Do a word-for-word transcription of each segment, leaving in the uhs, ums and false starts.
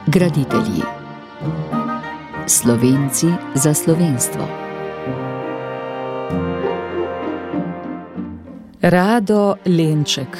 Graditelji. Slovenci za slovenstvo. Rado Lenček.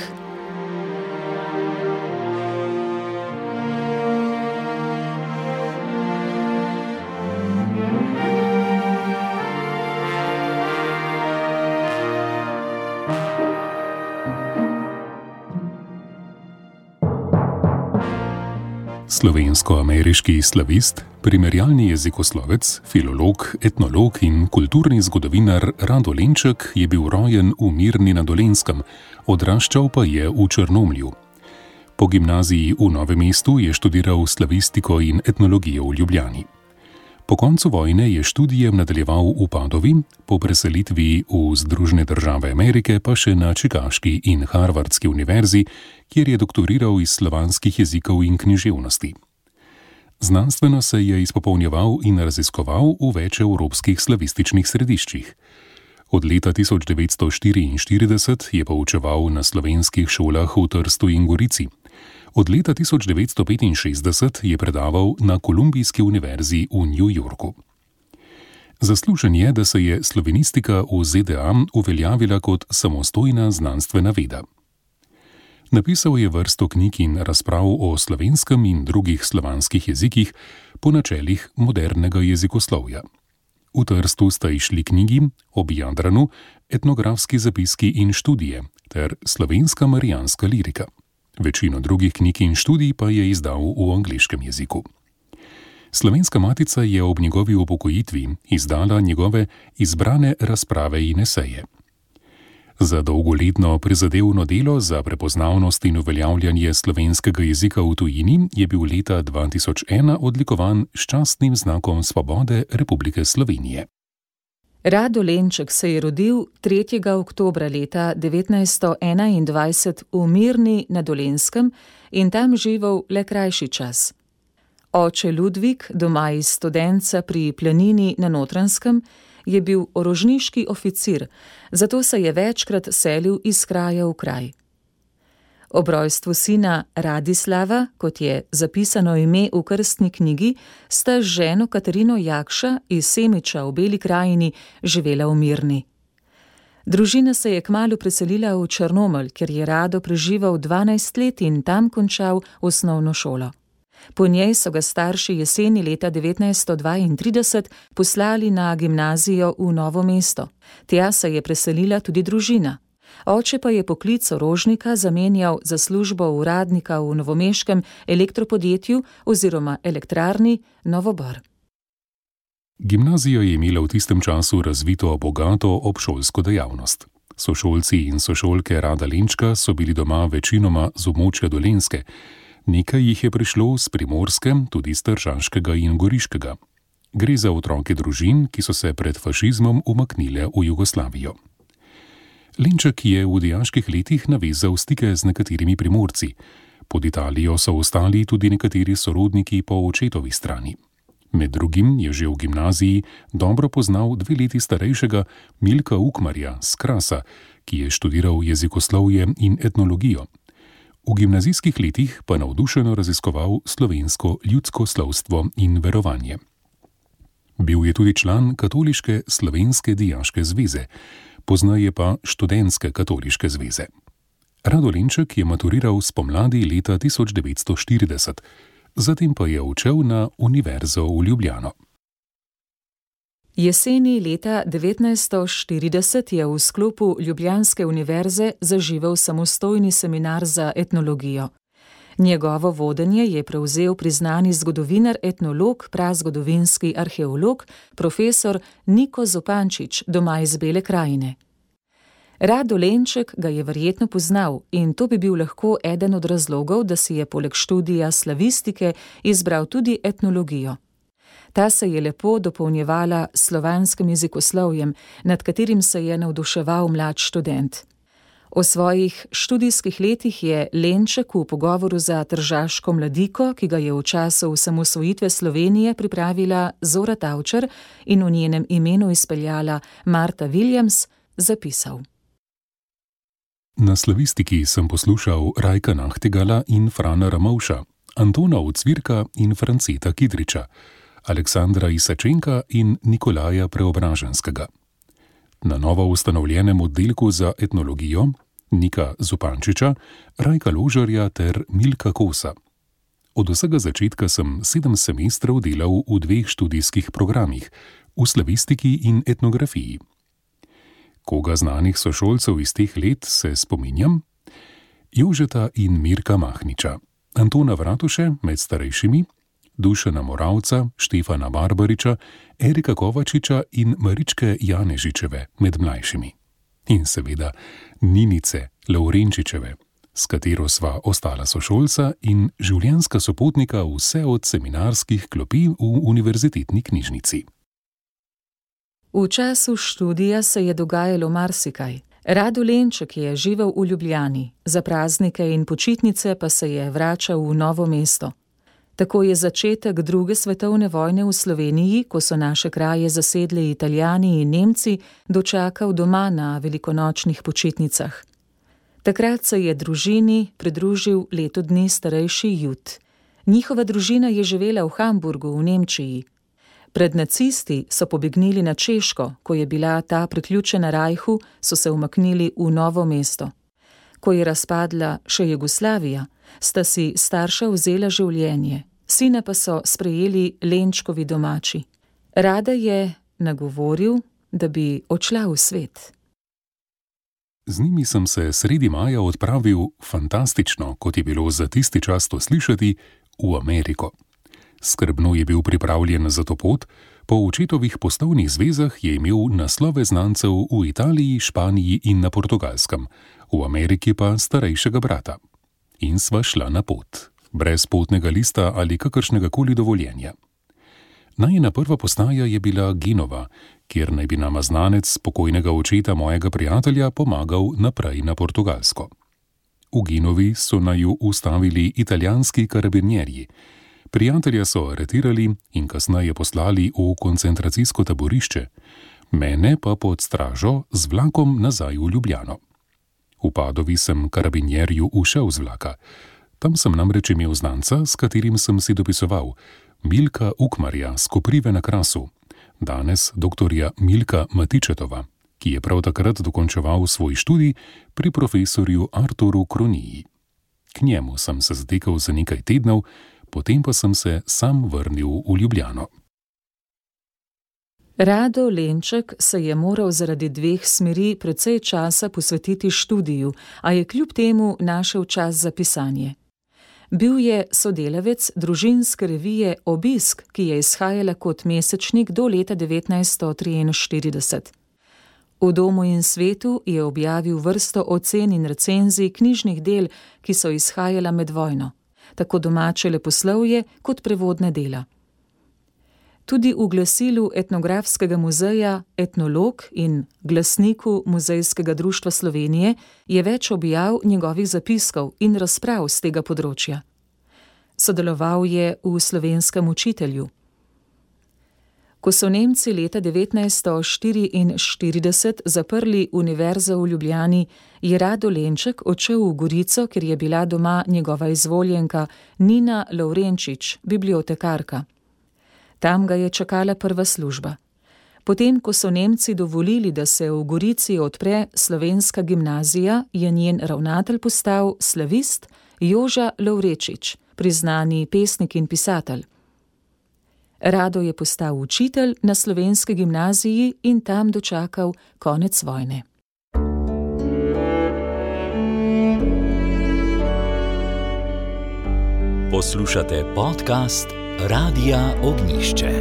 Slovensko-ameriški slavist, primerjalni jezikoslovec, filolog, etnolog in kulturni zgodovinar Rado Lenček je bil rojen v Mirni na Dolenjskem, odraščal pa je v Črnomlju. Po gimnaziji v Novem mestu je študiral slavistiko in etnologijo v Ljubljani. Po koncu vojne je študijem nadaljeval v Padovi, po preselitvi v Združene države Amerike pa še na Čikaški in Harvardski univerzi, kjer je doktoriral iz slovanskih jezikov in književnosti. Znanstveno se je izpopolnjeval in raziskoval v več evropskih slavističnih središčih. Od leta tisoč devetsto štiriinštirideset je poučeval na slovenskih šolah v Trstu in Gorici. Od leta tisoč devetsto petinšestdeset je predaval na Kolumbijski univerzi v New Yorku. Zaslužen je, da se je slovenistika v Z D A uveljavila kot samostojna znanstvena veda. Napisal je vrsto knjig in razprav o slovenskem in drugih slovanskih jezikih po načelih modernega jezikoslovja. V Trstu sta išli knjigi Ob Jadranu, etnografski zapiski in študije ter Slovenska marijanska lirika. Večino drugih knjig in študij pa je izdal v angleškem jeziku. Slovenska matica je ob njegovi upokojitvi izdala njegove izbrane razprave in eseje. Za dolgoletno prizadevno delo za prepoznavnost in uveljavljanje slovenskega jezika v tujini je bil leta dva tisoč ena odlikovan s častnim znakom svobode Republike Slovenije. Rado Lenček se je rodil tretjega oktobra leta devetnajststo enaindvajset v Mirni na Dolenjskem in tam živel le krajši čas. Oče Ludvik, doma iz Studenca pri Planini na Notranjskem, je bil orožniški oficir, zato se je večkrat selil iz kraja v kraj. Ob rojstvu sina Radislava, kot je zapisano ime v krstni knjigi, sta z ženo Katarino Jakša iz Semiča v Beli krajini živela v Mirni. Družina se je kmalu preselila v Črnomelj, kjer je Rado preživel dvanajst let in tam končal osnovno šolo. Po njej so ga starši jeseni leta devetnajststo dvaintrideset poslali na gimnazijo v Novo mesto. Tja se je preselila tudi družina. Oče pa je poklic orožnika zamenjal za službo uradnika v novomeškem elektropodjetju oziroma elektrarni Novo Bor. Gimnazija je imela v tistem času razvito bogato obšolsko dejavnost. Sošolci in sošolke Rada Lenčka so bili doma večinoma z območja Dolenjske. Nekaj jih je prišlo z Primorske, tudi z Tržaškega in Goriškega. Gre za otroke družin, ki so se pred fašizmom umaknile v Jugoslavijo. Lenček je v dijaških letih navezal stike z nekaterimi Primorci. Pod Italijo so ostali tudi nekateri sorodniki po očetovi strani. Med drugim je že v gimnaziji dobro poznal dve leti starejšega Milka Ukmarja z Krasa, ki je študiral jezikoslovje in etnologijo. V gimnazijskih letih pa navdušeno raziskoval slovensko ljudsko slovstvo in verovanje. Bil je tudi član Katoliške slovenske dijaške zveze, poznaje pa Študentske katoliške zveze. Rado Lenček je maturiral spomladi leta tisoč devetsto štirideset, zatem pa je odšel na Univerzo v Ljubljano. Jeseni leta devetnajststo štirideset je v sklopu Ljubljanske univerze zaživel samostojni seminar za etnologijo. Njegovo vodenje je prevzel priznani zgodovinar, etnolog, prazgodovinski arheolog, profesor Niko Zupančič, doma iz Bele krajine. Rado Lenček ga je verjetno poznal in to bi bil lahko eden od razlogov, da si je poleg študija slavistike izbral tudi etnologijo. Ta se je lepo dopolnjevala s slovanskim jezikoslovjem, nad katerim se je navduševal mlad študent. O svojih študijskih letih je Lenček v pogovoru za Tržaško mladiko, ki ga je v času osamosvojitve Slovenije pripravila Zora Tavčar in v njenem imenu izpeljala Marta Williams, zapisal. Na slavistiki sem poslušal Rajka Nachtigala in Frana Ramovša. Antona Ocvirka in Franceta Kidriča, Aleksandra Isačenka in Nikolaja Preobraženskega. Na novo ustanovljenem oddelku za etnologijo Nika Zupančiča, Rajka Ložarja ter Milka Kosa. Od vsega začetka sem sedem semestrov delal v dveh študijskih programih, v slavistiki in etnografiji. Koga znanih sošolcev iz teh let se spominjam? Jožeta in Mirka Mahniča, Antona Vratuše med starejšimi, Dušana Moravca, Štefana Barbariča, Erika Kovačiča in Maričke Janežičeve med mlajšimi. In seveda Ninice Lavrenčičeve, s katero sva ostala sošolca in življenjska sopotnika vse od seminarskih klopi v univerzitetni knjižnici. V času študija se je dogajalo marsikaj. Rado Lenček je živel v Ljubljani, za praznike in počitnice pa se je vračal v Novo mesto. Tako je začetek druge svetovne vojne v Sloveniji, ko so naše kraje zasedli Italijani in Nemci, dočakal doma na velikonočnih počitnicah. Takrat se je družini pridružil leto dni starejši Jud. Njihova družina je živela v Hamburgu v Nemčiji. Pred nacisti so pobegnili na Češko, ko je bila ta priključena Rajhu, so se umaknili v Novo mesto. Ko je razpadla še Jugoslavija, sta si starša vzela življenje, sina pa so sprejeli Lenčkovi domači. Rada je nagovoril, da bi odšla v svet. Z njimi sem se sredi maja odpravil fantastično, kot je bilo za tisti čas to slišati, v Ameriko. Skrbno je bil pripravljen za to pot, po očetovih poslovnih zvezah je imel naslove znancev v Italiji, Španiji in na Portugalskem, v Ameriki pa starejšega brata. In sva šla na pot, brez potnega lista ali kakršnega koli dovoljenja. Najina prva postaja je bila Genova, kjer naj bi nama znanec pokojnega očeta mojega prijatelja pomagal naprej na Portugalsko. V Genovi so naju ustavili italijanski karabinjerji. Prijatelja so aretirali in kasneje poslali v koncentracijsko taborišče, mene pa pod stražo z vlakom nazaj v Ljubljano. V Padovi sem karabinjerju ušel z vlaka. Tam sem namreč imel znanca, s katerim sem si dopisoval, Milka Ukmarja z Koprive na Krasu, danes doktorja Milka Matičetova, ki je prav takrat dokončeval svoj študij pri profesorju Arturu Kroniji. K njemu sem se zatekal za nekaj tednov, potem pa sem se sam vrnil v Ljubljano. Rado Lenček se je moral zaradi dveh smeri precej časa posvetiti študiju, a je kljub temu našel čas za pisanje. Bil je sodelavec družinske revije Obisk, ki je izhajala kot mesečnik do leta devetnajststo triinštirideset. V Domu in svetu je objavil vrsto ocen in recenzij knjižnih del, ki so izhajala med vojno, tako domače leposlovje kot prevodne dela. Tudi v glasilu Etnografskega muzeja Etnolog in glasniku Muzejskega društva Slovenije je več objav njegovih zapiskov in razprav z tega področja. Sodeloval je v Slovenskem učitelju. Ko so Nemci leta devetnajststo štiriinštirideset zaprli Univerzo v Ljubljani, je Rado Lenček odšel v Gorico, ker je bila doma njegova izvoljenka Nina Lavrenčič, bibliotekarka. Tam ga je čakala prva služba. Potem, ko so Nemci dovolili, da se v Gorici odpre slovenska gimnazija, je njen ravnatelj postal slavist Joža Lavrečič, priznani pesnik in pisatelj. Rado je postal učitelj na slovenski gimnaziji in tam dočakal konec vojne. Poslušate podcast Radia Ognjišče.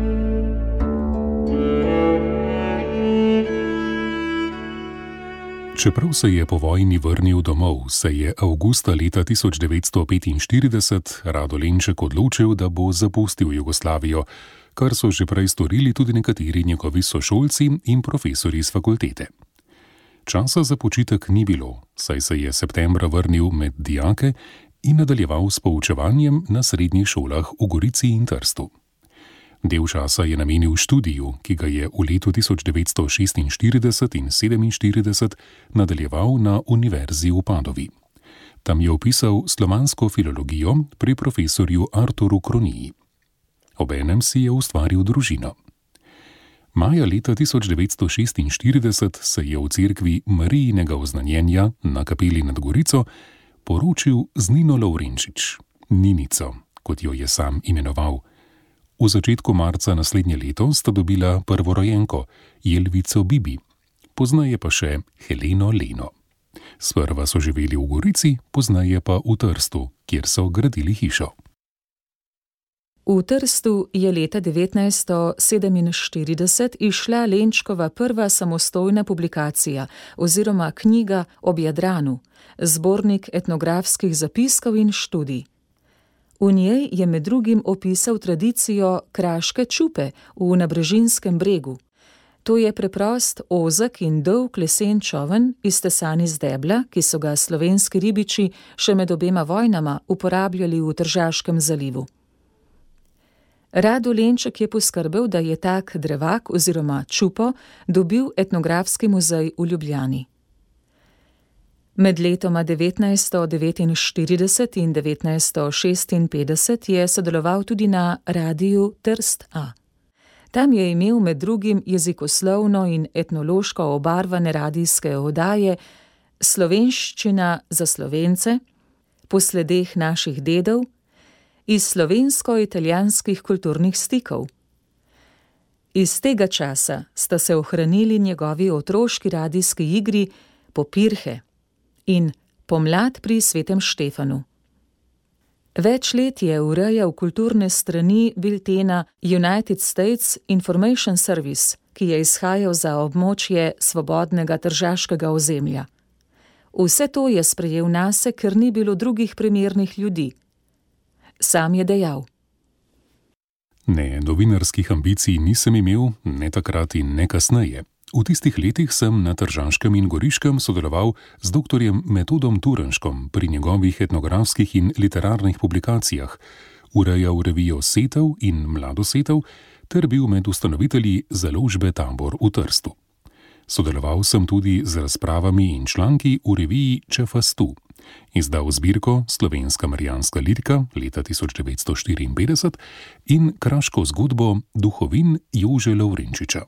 Čeprav se je po vojni vrnil domov, se je avgusta leta tisoč devetsto petinštirideset Rado Lenček odločil, da bo zapustil Jugoslavijo, kar so že prej storili tudi nekateri njegovi sošolci in profesorji z fakultete. Časa za počitek ni bilo, saj se je septembra vrnil med dijake in nadaljeval s poučevanjem na srednjih šolah v Gorici in Trstu. Del časa je namenil študiju, ki ga je v letu tisoč devetsto šestinštirideset in sedeminštirideset nadaljeval na Univerzi v Padovi. Tam je opisal slovansko filologijo pri profesorju Arturu Kroniji. Obenem si je ustvaril družino. Maja leta tisoč devetsto šestinštirideset se je v cerkvi Marijinega oznanjenja na kapeli nad Gorico poročil z Nino Lovrenčič, Ninico, kot jo je sam imenoval. V začetku marca naslednje leto sta dobila prvorojenko, Jelvico Bibi, poznaje pa še Heleno Leno. Sprva so živeli v Gorici, poznaje pa v Trstu, kjer so gradili hišo. V Trstu je leta devetnajststo sedeminštirideset izšla Lenčkova prva samostojna publikacija oziroma knjiga Ob Jadranu, zbornik etnografskih zapiskov in študij. V njej je med drugim opisal tradicijo kraške čupe v Nabrežinskem bregu. To je preprost, ozek in dolg lesen čoln, iztesan iz debla, ki so ga slovenski ribiči še med obema vojnama uporabljali v Tržaškem zalivu. Rado Lenček je poskrbel, da je tak drevak oziroma čupo dobil etnografski muzej v Ljubljani. Med letoma devetnajststo devetinštirideset in devetnajststo šestinpetdeset je sodeloval tudi na Radiu Trst A. Tam je imel med drugim jezikoslovno in etnološko obarvane radijske oddaje Slovenščina za Slovence, Po sledeh naših dedov, iz slovensko-italijanskih kulturnih stikov. Iz tega časa sta se ohranili njegovi otroški radijski igri Popirhe in Pomlad pri Svetem Štefanu. Več let je urejal kulturne strani biltena United States Information Service, ki je izhajal za območje svobodnega tržaškega ozemlja. Vse to je sprejel nase, ker ni bilo drugih primernih ljudi. Sam je dejal: Ne, novinarskih ambicij nisem imel, ne takrat in ne kasneje. V tistih letih sem na Tržaškem in Goriškem sodeloval z doktorjem Metodom Turnškom pri njegovih etnografskih in literarnih publikacijah, urejal revijo Setev in Mlado Setev ter bil med ustanovitelji založbe Tabor v Trstu. Sodeloval sem tudi z razpravami in članki v reviji Čefastu. Izdal zbirko Slovenska marijanska lirika leta tisoč devetsto štiriinpetdeset in kraško zgodbo Duhovin Jože Lovrenčiča.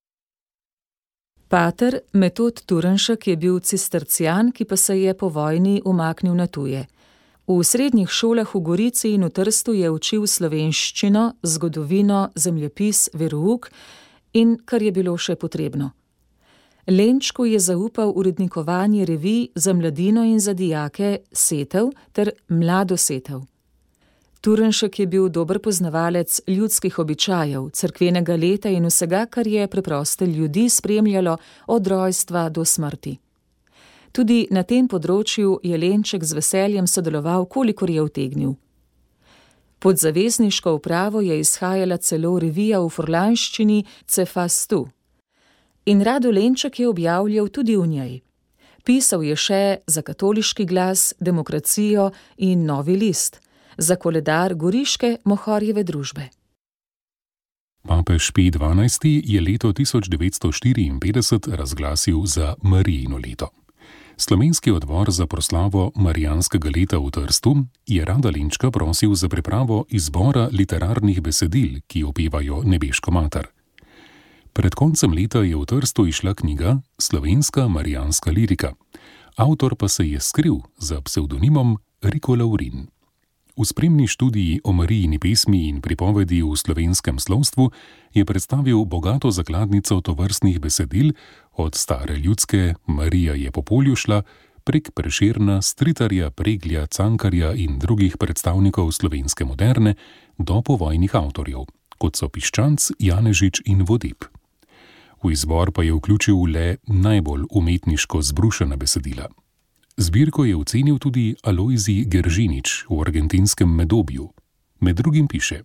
Pater Metod Turnšek je bil cistercijan, ki pa se je po vojni umaknil na tuje. V srednjih šolah v Gorici in v Trstu je učil slovenščino, zgodovino, zemljepis, verouk in kar je bilo še potrebno. Lenčku je zaupal urednikovanje revij za mladino in za dijake Setev ter Mlado Setev. Turnšek je bil dober poznavalec ljudskih običajev, cerkvenega leta in vsega, kar je preproste ljudi spremljalo od rojstva do smrti. Tudi na tem področju je Lenček z veseljem sodeloval, kolikor je utegnil. Pod zavezniško upravo je izhajala celo revija v furlanščini Cefastu. In Rado Lenček je objavljal tudi v njej. Pisal je še za Katoliški glas, Demokracijo in Novi list, za koledar Goriške Mohorjeve družbe. Papež Pij dvanajsti je leto tisoč devetsto štiriinpetdeset razglasil za Marijino leto. Slovenski odbor za proslavo Marijanskega leta v Trstu je Rada Lenčka prosil za pripravo izbora literarnih besedil, ki opevajo nebeško mater. Pred koncem leta je v Trstu izšla knjiga Slovenska marijanska lirika. Avtor pa se je skril za psevdonimom Riko Lavrin. V spremni študiji o Marijini pesmi in pripovedi v slovenskem slovstvu je predstavil bogato zakladnico tovrstnih besedil, od stare ljudske Marija je po polju šla, prek Prešerna, Stritarja, Preglja, Cankarja in drugih predstavnikov slovenske moderne do povojnih avtorjev, kot so Piščanc, Janežič in Vodeb. V izbor pa je vključil le najbolj umetniško zbrušena besedila. Zbirko je ocenil tudi Alojzij Geržinič v argentinskem Medobju. Med drugim piše: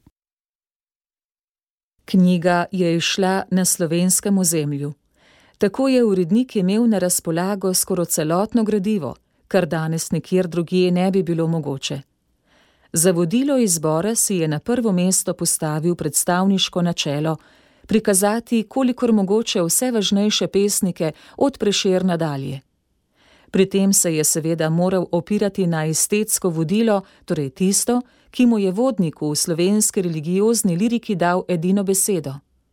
Knjiga je izšla na slovenskem ozemlju. Tako je urednik imel na razpolago skoraj celotno gradivo, kar danes nikjer drugje ne bi bilo mogoče. Za vodilo izbora si je na prvo mesto postavil predstavniško načelo prikazati kolikor mogoče vse važnejše pesnike od Prešerna dalje. Pri tem se je seveda moral opirati na estetsko vodilo, torej tisto, ki mu je vodniku v slovenski religiozni liriki dal edino besedo.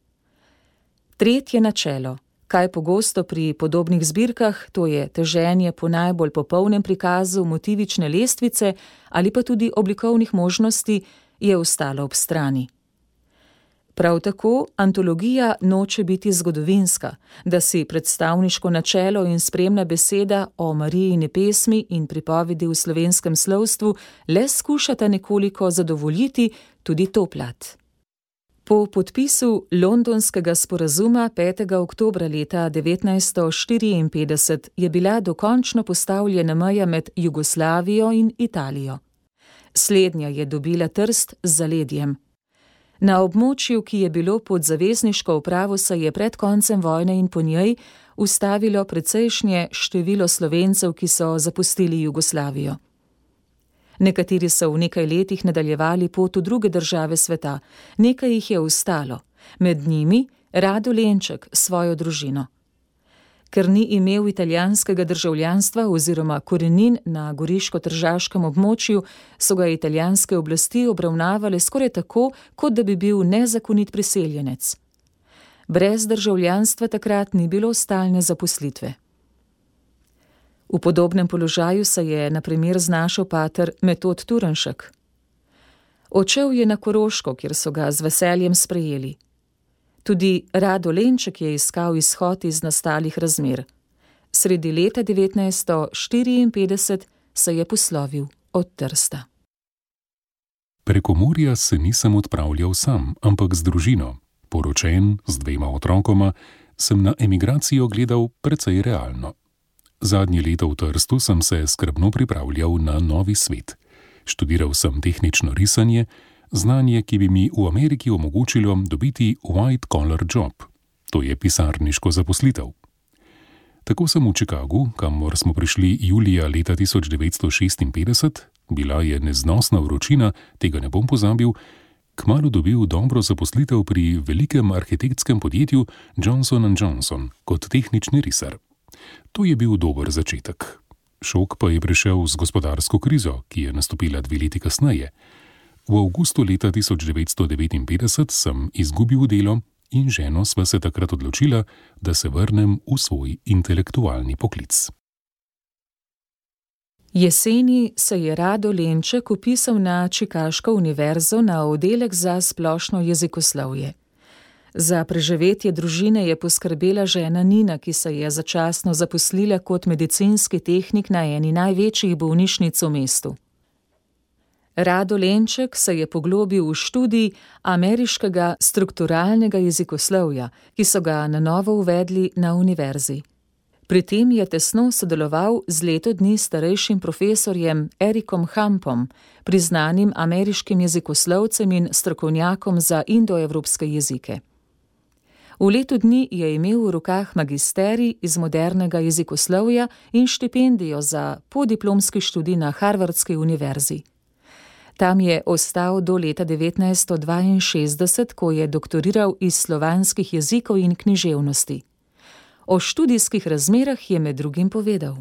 Tretje načelo, kaj pogosto pri podobnih zbirkah, to je teženje po najbolj popolnem prikazu motivične lestvice ali pa tudi oblikovnih možnosti, je ostalo ob strani. Prav tako antologija noče biti zgodovinska, da si predstavniško načelo in spremna beseda o Marijini pesmi in pripovedi v slovenskem slovstvu le skušata nekoliko zadovoljiti tudi to plat. Po podpisu londonskega sporazuma petega oktobra leta devetnajststo štiriinpetdeset je bila dokončno postavljena meja med Jugoslavijo in Italijo. Slednja je dobila Trst z zaledjem. Na območju, ki je bilo pod zavezniško upravo, se je pred koncem vojne in po njej ustavilo precejšnje število Slovencev, ki so zapustili Jugoslavijo. Nekateri so v nekaj letih nadaljevali pot v druge države sveta, nekaj jih je ostalo, med njimi Rado Lenček s svojo družino. Ker ni imel italijanskega državljanstva oziroma korenin na goriško-tržaškem območju, so ga italijanske oblasti obravnavale skoraj tako, kot da bi bil nezakonit priseljenec. Brez državljanstva takrat ni bilo stalne zaposlitve. V podobnem položaju se je na primer znašel pater Metod Turnšek. Odšel je na Koroško, kjer so ga z veseljem sprejeli. Tudi Rado Lenček je iskal izhod iz nastalih razmer. Sredi leta devetnajststo štiriinpetdeset se je poslovil od Trsta. Preko morja se nisem odpravljal sam, ampak z družino. Poročen, z dvema otrokoma, sem na emigracijo gledal precej realno. Zadnje leto v Trstu sem se skrbno pripravljal na novi svet. Študiral sem tehnično risanje, znanje, ki bi mi v Ameriki omogočilo dobiti white collar job, to je pisarniško zaposlitev. Tako sem v Chicagu, kamor smo prišli julija leta tisoč devetsto šestinpetdeset, bila je neznosna vročina, tega ne bom pozabil, kmalu dobil dobro zaposlitev pri velikem arhitektskem podjetju Johnson and Johnson kot tehnični risar. To je bil dober začetek. Šok pa je prišel z gospodarsko krizo, ki je nastopila dve leti kasneje. V avgustu leta tisoč devetsto devetinpetdeset sem izgubil delo in ženo sva se takrat odločila, da se vrnem v svoj intelektualni poklic. Jeseni se je Rado Lenček vpisal na Čikaško univerzo na oddelek za splošno jezikoslovje. Za preživetje družine je poskrbela žena Nina, ki se je začasno zaposlila kot medicinski tehnik na eni največjih bolnišnic v mestu. Rado Lenček se je poglobil v študij ameriškega strukturalnega jezikoslovja, ki so ga na novo uvedli na univerzi. Pri tem je tesno sodeloval z leto dni starejšim profesorjem Erikom Hampom, priznanim ameriškim jezikoslovcem in strokovnjakom za indoevropske jezike. V letu dni je imel v rokah magisterij iz modernega jezikoslovja in štipendijo za podiplomski študij na Harvardski univerzi. Tam je ostal do leta devetnajststo dvainšestdeset, ko je doktoriral iz slovanskih jezikov in književnosti. O študijskih razmerah je med drugim povedal.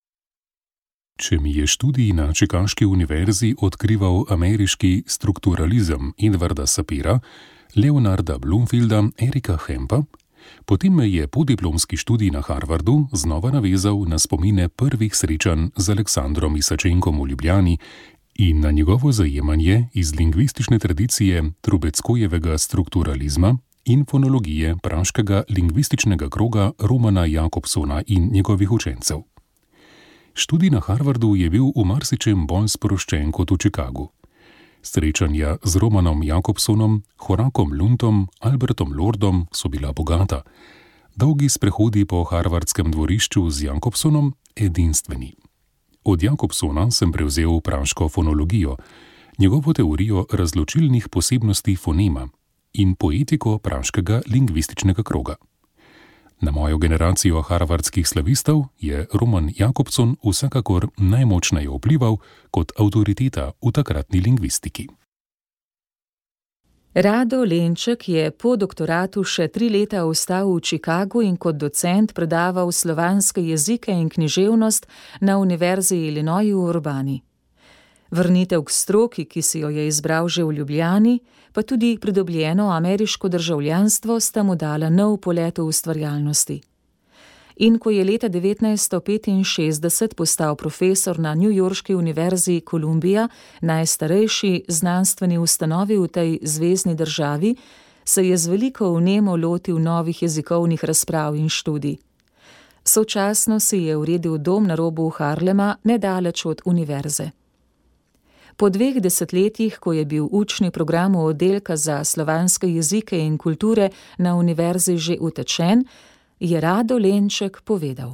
Če mi je študij na Čikaški univerzi odkrival ameriški strukturalizem Edwarda Sapira, Leonarda Bloomfielda, Erika Hampa, potem me je podiplomski študij na Harvardu znova navezal na spomine prvih srečanj z Aleksandrom Isačenkom v Ljubljani in na njegovo zajemanje iz lingvistične tradicije Trubeckojevega strukturalizma in fonologije praškega lingvističnega kroga Romana Jakobsona in njegovih učencev. Študij na Harvardu je bil v marsičem bolj sproščen kot v Chicagu. Srečanja z Romanom Jakobsonom, Horakom Lundom, Albertom Lordom so bila bogata. Dolgi sprehodi po harvardskem dvorišču z Jakobsonom edinstveni. Od Jakobsona sem prevzel praško fonologijo, njegovo teorijo razločilnih posebnosti fonema in poetiko praškega lingvističnega kroga. Na mojo generacijo harvardskih slavistov je Roman Jakobson vsekakor najmočneje vplival kot avtoriteta v takratni lingvistiki. Rado Lenček je po doktoratu še tri leta ostal v Chicagu in kot docent predaval slovanske jezike in književnost na Univerzi Illinois v Urbani. Vrnitev k stroki, ki si jo je izbral že v Ljubljani, pa tudi pridobljeno ameriško državljanstvo sta mu dala nov polet v ustvarjalnosti. In ko je leta devetnajststo petinšestdeset postal profesor na newyorški univerzi Columbia, najstarejši znanstveni ustanovi v tej zvezni državi, se je z veliko vnemo lotil novih jezikovnih razprav in študij. Sočasno si je uredil dom na robu Harlema, nedaleč od univerze. Po dveh desetletjih, ko je bil učni program oddelka za slovanske jezike in kulture na univerzi že utečen, je Rado Lenček povedal.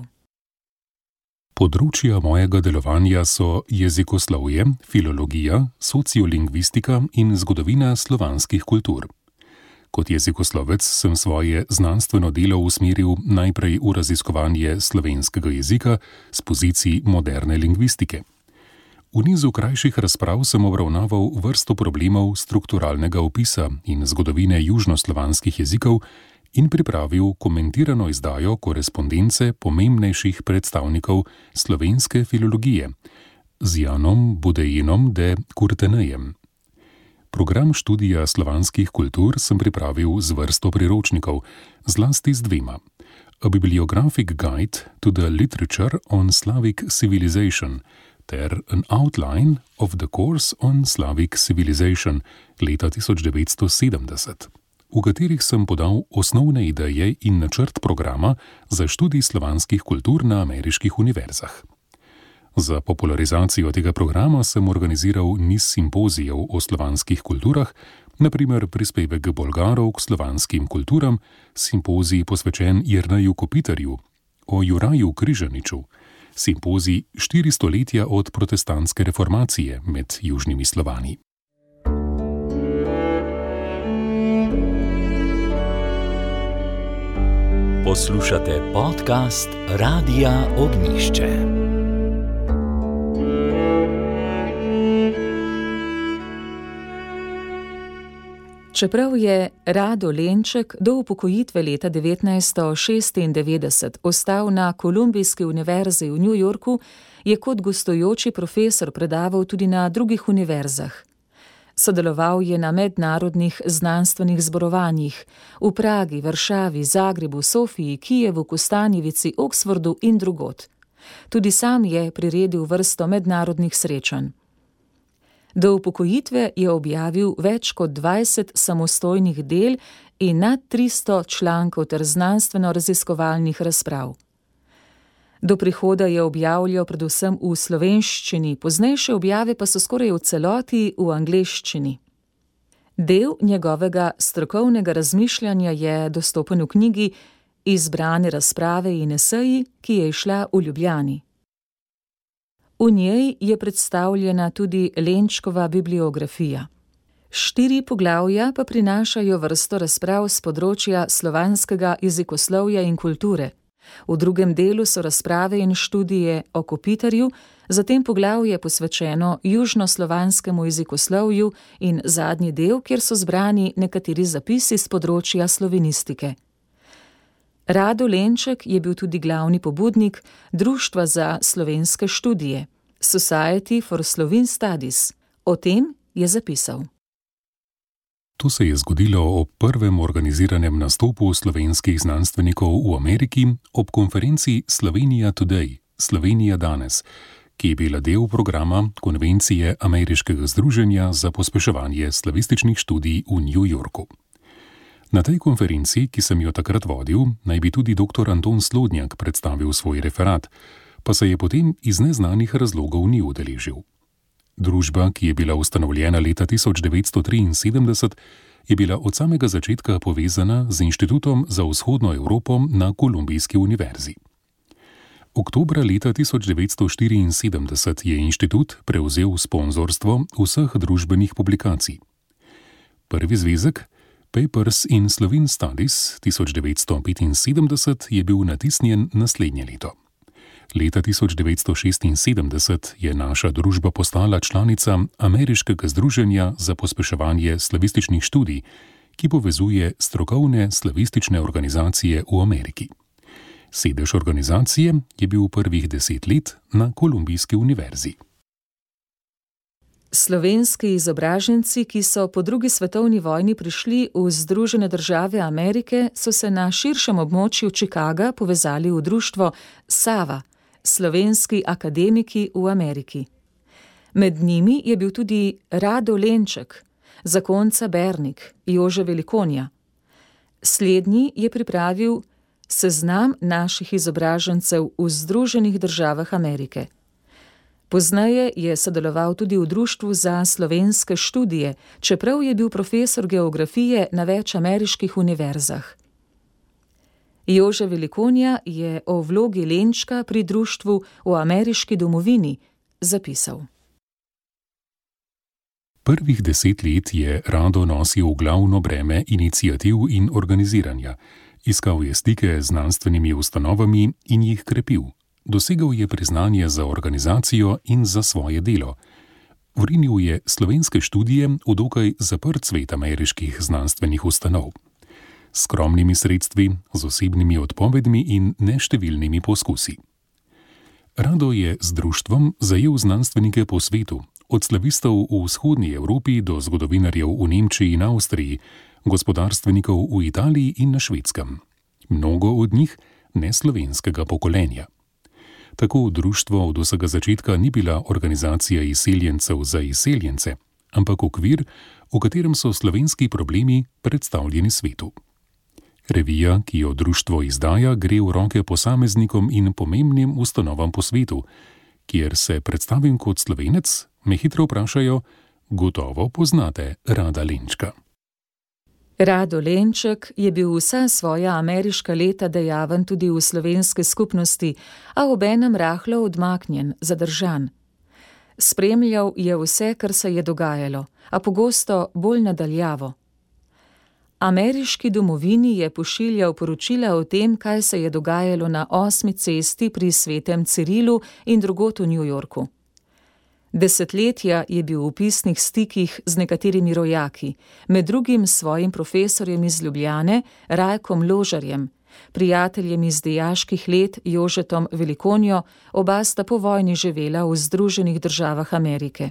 Področja mojega delovanja so jezikoslovje, filologija, sociolingvistika in zgodovina slovanskih kultur. Kot jezikoslovec sem svoje znanstveno delo usmeril najprej v raziskovanje slovenskega jezika s pozicij moderne lingvistike. V nizu krajših razprav sem obravnaval vrsto problemov strukturalnega opisa in zgodovine južnoslovanskih jezikov in pripravil komentirano izdajo korespondence pomembnejših predstavnikov slovenske filologije z Janom Budejinom de Kurtenejem. Program študija slovanskih kultur sem pripravil z vrsto priročnikov, zlasti z dvema. A Bibliographic Guide to the Literature on Slavic Civilization ter An Outline of the Course on Slavic Civilization leta tisoč devetsto sedemdeset. V katerih sem podal osnovne ideje in načrt programa za študij slovanskih kultur na ameriških univerzah. Za popularizacijo tega programa sem organiziral niz simpozijev o slovanskih kulturah, na primer prispevek Bolgarov k slovanskim kulturam, simpozij posvečen Jerneju Kopitarju, o Juraju Križaniču, simpozij Štiri stoletja od protestantske reformacije med južnimi Slovani. Poslušate podcast Radia Ognišče. Čeprav je Rado Lenček do upokojitve leta devetnajststo šestindevetdeset ostal na Kolumbijski univerzi v New Yorku, je kot gostujoči profesor predaval tudi na drugih univerzah. Sodeloval je na mednarodnih znanstvenih zborovanjih v Pragi, Varšavi, Zagrebu, Sofiji, Kijevu, Kostanjevici, Oksfordu in drugod. Tudi sam je priredil vrsto mednarodnih srečanj. Do upokojitve je objavil več kot dvajset samostojnih del in nad tristo člankov ter znanstveno-raziskovalnih razprav. Do prihoda je objavljal predvsem v slovenščini, poznejše objave pa so skoraj v celoti v angleščini. Del njegovega strokovnega razmišljanja je dostopen v knjigi Izbrane razprave in eseji, ki je izšla v Ljubljani. V njej je predstavljena tudi Lenčkova bibliografija. Štiri poglavja pa prinašajo vrsto razprav s področja slovanskega jezikoslovja in kulture. V drugem delu so razprave in študije o Kopitarju, zatem poglavje posvečeno južnoslovanskemu jezikoslovju in zadnji del, kjer so zbrani nekateri zapisi z področja slovenistike. Rado Lenček je bil tudi glavni pobudnik Društva za slovenske študije, Society for Slovene Studies. O tem je zapisal. To se je zgodilo ob prvem organiziranem nastopu slovenskih znanstvenikov v Ameriki ob konferenci Slovenija Today, Slovenija danes, ki je bila del programa Konvencije Ameriškega združenja za pospeševanje slavističnih študij v New Yorku. Na tej konferenci, ki sem jo takrat vodil, naj bi tudi doktor Anton Slodnjak predstavil svoj referat, pa se je potem iz neznanih razlogov ni udeležil. Družba, ki je bila ustanovljena leta tisoč devetsto triinsedemdeset, je bila od samega začetka povezana z Inštitutom za vzhodno Evropo na Kolumbijski univerzi. Oktobra leta tisoč devetsto štiriinsedemdeset je inštitut prevzel sponzorstvo vseh družbenih publikacij. Prvi zvezek, Papers in Slovene Studies tisoč devetsto petinsedemdeset, je bil natisnjen naslednje leto. Leta tisoč devetsto šestinsedemdeset je naša družba postala članica Ameriškega združenja za pospeševanje slavističnih študij, ki povezuje strokovne slavistične organizacije v Ameriki. Sedež organizacije je bil prvih deset let na Kolumbijski univerzi. Slovenski izobraženci, ki so po drugi svetovni vojni prišli v Združene države Amerike, so se na širšem območju Chicaga povezali v društvo Sava, Slovenski akademiki v Ameriki. Med njimi je bil tudi Rado Lenček, zakonca Bernik, Jože Velikonja. Slednji je pripravil seznam naših izobražencev v Združenih državah Amerike. Pozneje je sodeloval tudi v Društvu za slovenske študije, čeprav je bil profesor geografije na več ameriških univerzah. Jože Velikonja je o vlogi Lenčka pri društvu v ameriški domovini zapisal. Prvih deset let je Rado nosil glavno breme iniciativ in organiziranja. Iskal je stike z znanstvenimi ustanovami in jih krepil. Dosegal je priznanje za organizacijo in za svoje delo. Vrinil je slovenske študije v dokaj zaprt svet ameriških znanstvenih ustanov. S skromnimi sredstvi, z osebnimi odpovedmi in neštevilnimi poskusi. Rado je z društvom zajel znanstvenike po svetu, od slavistov v vzhodni Evropi do zgodovinarjev v Nemčiji in Avstriji, gospodarstvenikov v Italiji in na Švedskem. Mnogo od njih neslovenskega pokolenja. Tako društvo od vsega začetka ni bila organizacija izseljencev za izseljence, ampak okvir, v katerem so slovenski problemi predstavljeni svetu. Revija, ki jo društvo izdaja, gre v roke posameznikom in pomembnim ustanovam po svetu. Kjer se predstavim kot Slovenec, me hitro vprašajo, gotovo poznate Rada Lenčka. Rado Lenček je bil vsa svoja ameriška leta dejaven tudi v slovenske skupnosti, a obenem rahlo odmaknjen, zadržan. Spremljal je vse, kar se je dogajalo, a pogosto bolj nadaljavo. Ameriški domovini je pošiljal poročila o tem, kaj se je dogajalo na osmi cesti pri Svetem Cirilu in drugod v New Yorku. Desetletja je bil v pisnih stikih z nekaterimi rojaki, med drugim s svojim profesorjem iz Ljubljane, Rajkom Ložarjem, prijateljem iz dijaških let Jožetom Velikonjo, oba sta po vojni živela v Združenih državah Amerike.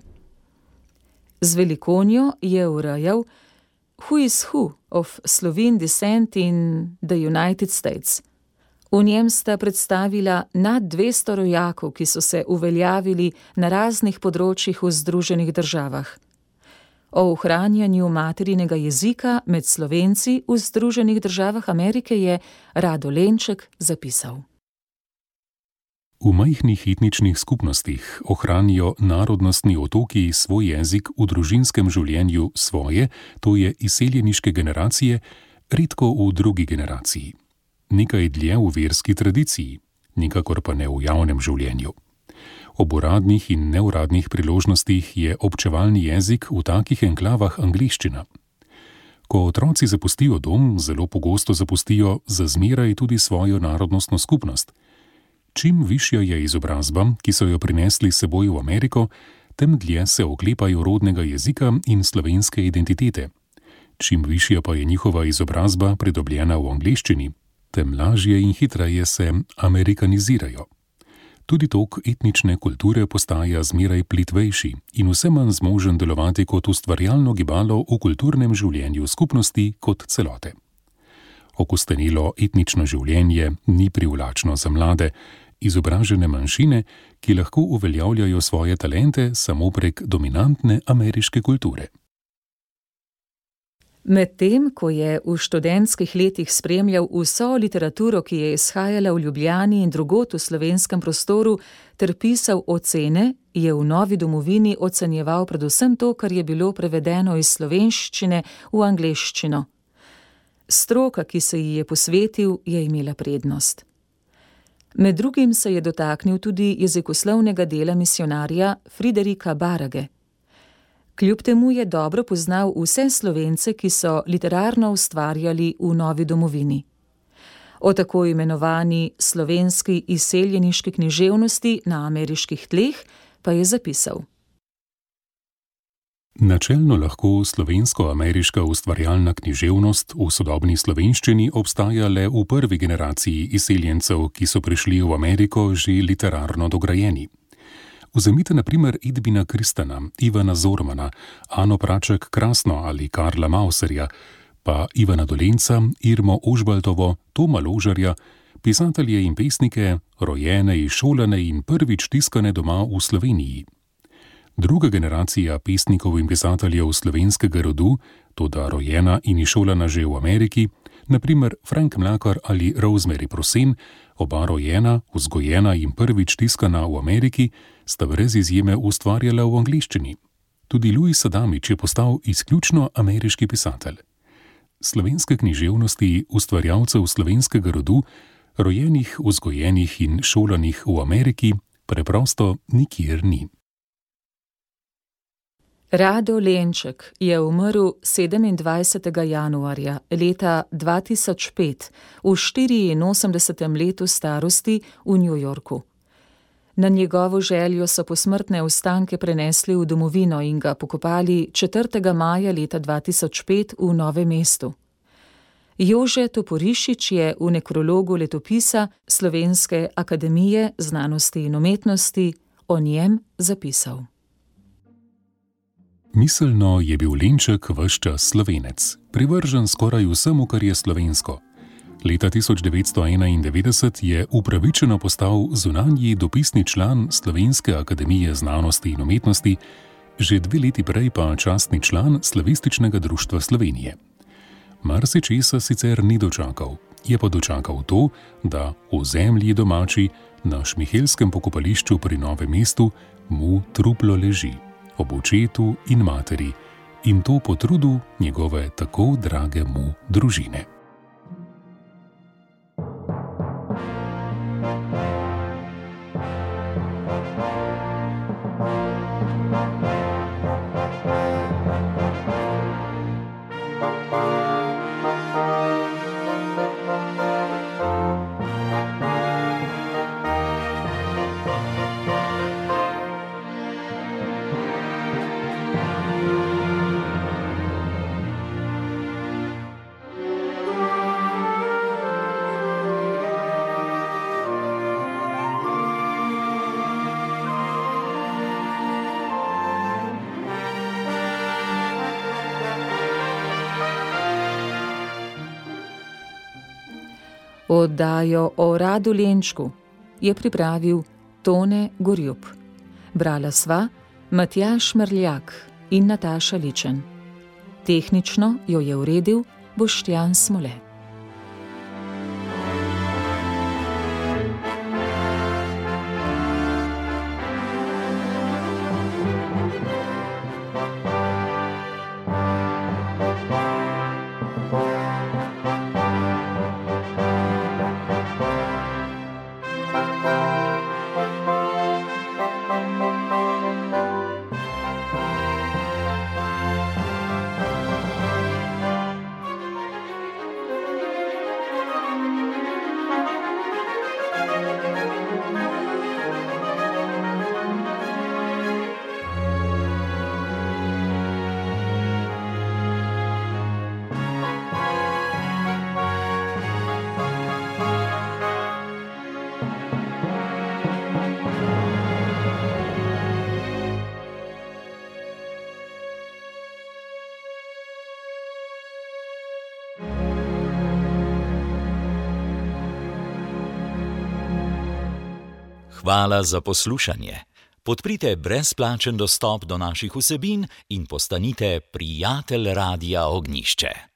Z Velikonjo je urejal Who is Who of Slovene Descent in the United States. V njem sta predstavila nad dvesto rojakov, ki so se uveljavili na raznih področjih v Združenih državah. O ohranjanju materinega jezika med Slovenci v Združenih državah Amerike je Rado Lenček zapisal. V majhnih etničnih skupnostih ohranijo narodnostni otoki svoj jezik v družinskem življenju svoje, to je izseljeniške generacije, redko v drugi generaciji. Nekaj dlje v verski tradiciji, nikakor pa ne v javnem življenju. Ob uradnih in neuradnih priložnostih je občevalni jezik v takih enklavah angleščina. Ko otroci zapustijo dom, zelo pogosto zapustijo za zmeraj tudi svojo narodnostno skupnost. Čim višja je izobrazba, ki so jo prinesli s seboj v Ameriko, tem dlje se oklepajo rodnega jezika in slovenske identitete. Čim višja pa je njihova izobrazba pridobljena v angleščini, tem lažje in hitreje se amerikanizirajo. Tudi tok etnične kulture postaja zmeraj plitvejši in vse manj zmožen delovati kot ustvarjalno gibalo v kulturnem življenju skupnosti kot celote. Okostenelo etnično življenje ni privlačno za mlade, izobražene manjšine, ki lahko uveljavljajo svoje talente samo prek dominantne ameriške kulture. Medtem, ko je v študentskih letih spremljal vso literaturo, ki je izhajala v Ljubljani in drugod v slovenskem prostoru, ter pisal ocene, je v novi domovini ocenjeval predvsem to, kar je bilo prevedeno iz slovenščine v angleščino. Stroka, ki se ji je posvetil, je imela prednost. Med drugim se je dotaknil tudi jezikoslovnega dela misijonarja Friderika Barage. Kljub temu je dobro poznal vse Slovence, ki so literarno ustvarjali v novi domovini. O tako imenovani slovenski izseljeniški književnosti na ameriških tleh pa je zapisal: Načelno lahko slovensko-ameriška ustvarjalna književnost v sodobni slovenščini obstaja le v prvi generaciji izseljencev, ki so prišli v Ameriko že literarno dograjeni. Vzemite na primer Edvina Kristana, Ivana Zormana, Ano Praček Krasno ali Karla Mauserja, pa Ivana Dolenca, Irmo Ožbaltovo, Toma Ložarja, pisatelje in pesnike, rojene, izšolane in prvič tiskane doma v Sloveniji. Druga generacija pesnikov in pisateljev slovenskega rodu, toda rojena in izšolana že v Ameriki, na primer Frank Mlakar ali Rosemary Prosen, oba rojena, vzgojena in prvič tiskana v Ameriki, sta brez izjeme ustvarjala v angleščini. Tudi Louis Adamič je postal izključno ameriški pisatelj. Slovenske književnosti ustvarjalcev slovenskega rodu, rojenih, vzgojenih in šolanih v Ameriki, preprosto nikjer ni. Rado Lenček je umrl sedemindvajsetega januarja leta dva tisoč pet v štiriinosemdesetem letu starosti v New Yorku. Na njegovo željo so posmrtne ostanke prenesli v domovino in ga pokopali četrtega maja leta dva tisoč pet v Novem mestu. Jože Toporišič je v nekrologu letopisa Slovenske akademije znanosti in umetnosti o njem zapisal: Miselno je bil Lenček ves čas Slovenec, privržen skoraj vsemu, kar je slovensko. Leta tisoč devetsto enaindevetdeset je upravičeno postal zunanji dopisni član Slovenske akademije znanosti in umetnosti, že dve leti prej pa častni član Slavističnega društva Slovenije. Marsičesa sicer ni dočakal, je pa dočakal to, da v zemlji domači, na Šmihelskem pokopališču pri Novem mestu, mu truplo leži, ob očetu in materi, in to po trudu njegove tako drage mu družine. Oddajo o Radu Lenčku je pripravil Tone Gorjup. Brala sva Matjaž Mrljak in Nataša Ličen. Tehnično jo je uredil Boštjan Smole. Hvala za poslušanje. Podprite brezplačen dostop do naših vsebin in postanite prijatelj Radia Ognjišče.